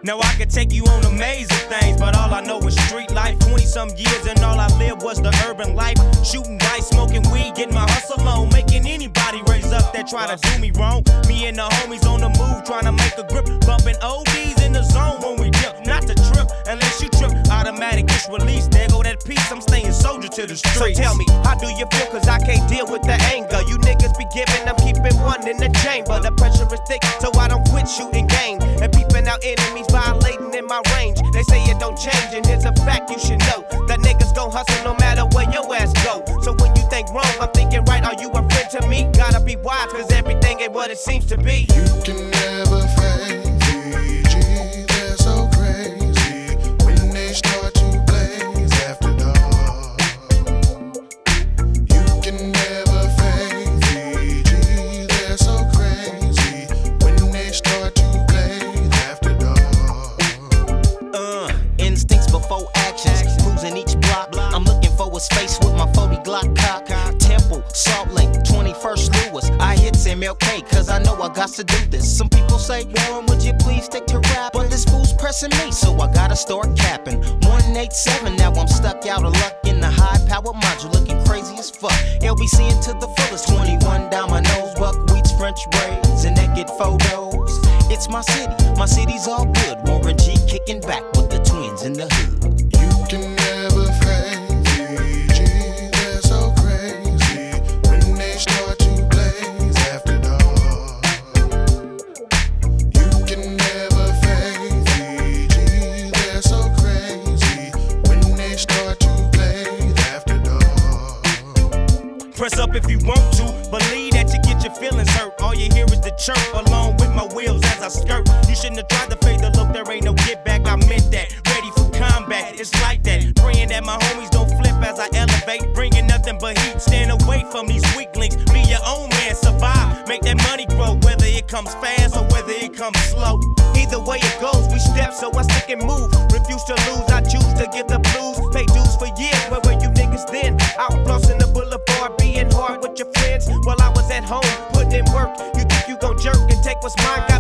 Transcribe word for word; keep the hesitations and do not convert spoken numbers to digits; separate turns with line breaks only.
Now I could take you on amazing things, but all I know is street life. twenty some years and all I lived was the urban life. Shooting dice, smoking weed, getting my hustle on, making anybody raise up that try to do me wrong. Me and the homies on the move, trying to make a grip, bumping O Ds in the zone when we dip. Not to trip, unless you trip, automatic gets released. There go that piece, I'm staying soldier to the streets. So tell me, how do you feel? Cause I can't deal with the anger. You niggas be giving, I'm keeping one in the chamber. The pressure is thick, so I don't quit shooting game. And peeping out enemies violating in my range. They say it don't change, and here's a fact you should know. That niggas gon' hustle no matter where your ass go. So when you think wrong, I'm thinking right. Are you a friend to me? Gotta be wise, cause everything ain't what it seems to be.
You can never fake V G, they're so crazy. When they start to blaze after dark. You can never fake V G, they're so crazy. When they start to blaze after dark.
Uh, instincts before actions, cruising each block. I'm looking for a space with my forty Glock cock. Temple, Salt Lake, twenty-first Lewis. I hit M L K cause I know I got to do this. Some people say, Warren, would you please stick to rap? But this fool's pressing me, so I gotta start capping. one eighty-seven, now I'm stuck out of luck in the high power module, looking crazy as fuck. L B C into the fullest, twenty-one dominoes, buckwheats, French braids, and naked photos. It's my city, my city's all good. Warren G kicking back with the twins in the hood.
You can never fake V G, they're so crazy. When they start to blaze after dark. You can never fake V G, they're so crazy. When they start to blaze after dark.
Press up if you want to, believe that you get your feelings hurt. All you hear is the chirp along with my wheels as I skirt. You shouldn't have tried to fade the look, there ain't no get back. I meant that, ready for combat, it's like that. Praying that my homies don't flip as I elevate, bringing nothing but heat. Stand away from these weaklings, be your own man, survive. Make that money grow, whether it comes fast or whether it comes slow. Either way it goes, we step, so I stick and move. Refuse to lose, I choose to give the blues. Pay dues for years, where were you niggas then? Out flossing the boulevard, being hard with your friends. While I was at home, putting in work. You think you gon' jerk and take what's mine?